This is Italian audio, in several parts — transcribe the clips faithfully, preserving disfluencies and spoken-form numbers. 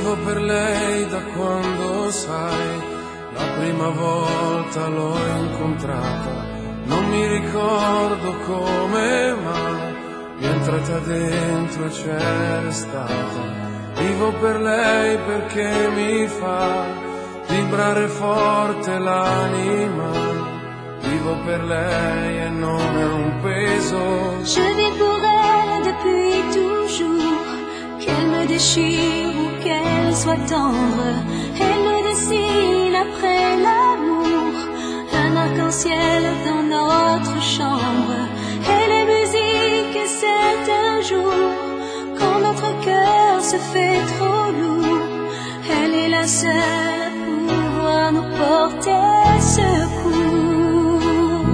Vivo per lei da quando, sai, la prima volta l'ho incontrata. Non mi ricordo come, ma mi è entrata dentro e c'è restata. Vivo per lei perché mi fa vibrare forte l'anima. Vivo per lei e non è un peso. Je vis pour elle depuis toujours. Qu'elle me déchire ou qu'elle soit tendre, elle me dessine après l'amour un arc-en-ciel dans notre chambre. Elle est musique et c'est un jour quand notre cœur se fait trop lourd. Elle est la seule à pouvoir nous porter secours.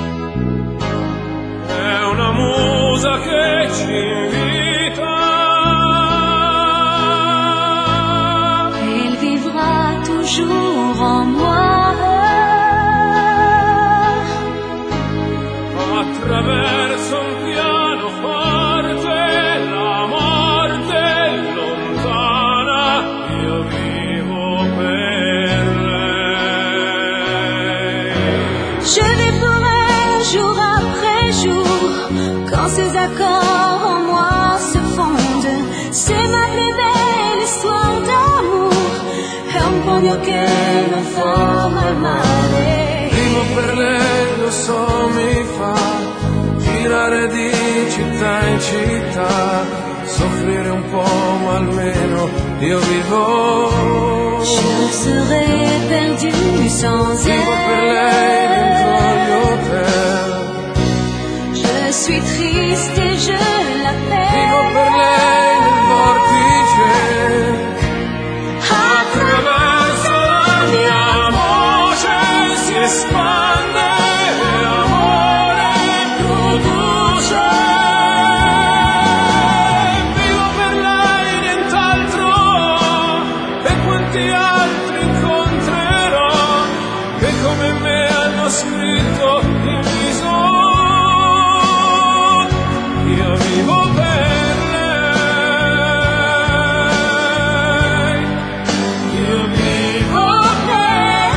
È una musa che ci invita. Elle vivra toujours en moi. Attraverso un pianoforte la morte è lontana, io vivo per lei. Je vis pour elle jour après jour, quand ses accords en moi se fondent. C'est ma plus belle histoire d'amour, è un pugno che mi fa male. Vivo per lei, lo so, mi fa girare di città in città, soffrire un po' ma almeno io vivo. Je serais perdu sans Vivo per elle. lei dentro agli hotel. Je suis triste et je l'appelle. Vivo per lei nel vortice. Attraverso la mia voce si espande amore produce. Vivo per lei nient'altro, e quanti altri incontrerò che come me hanno scritto il viso. Io vivo per lei, io vivo per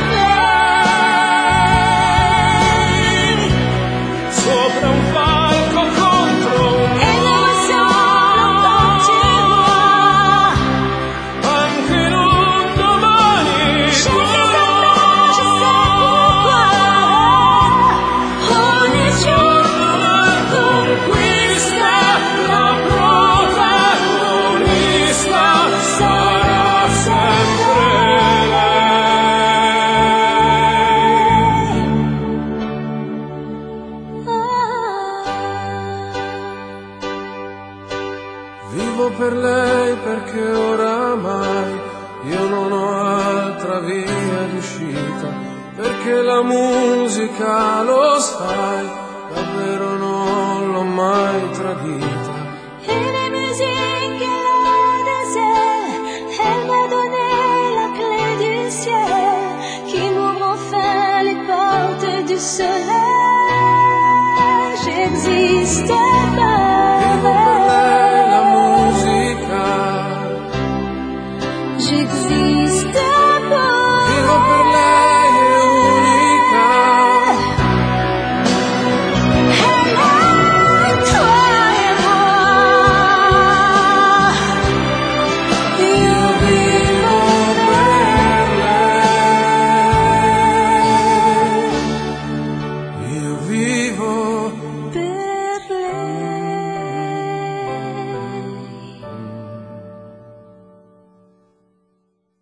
lei, sopra un palco contro un Elle me ressemble en tu vois. anche in un domani. Je sais pourquoi, je sais pourquoi. Ogni giorno la conquista, la protagonista sarà sempre lei. Vivo per lei perché oramai io non ho altra via d'uscita, perché la musica, lo sai, davvero non l'ho mai tradita. Et les musiques qu'elle a des ailes, elle m'a donné la clé du ciel, qui m'ouvre enfin les portes du soleil. J'existe pas.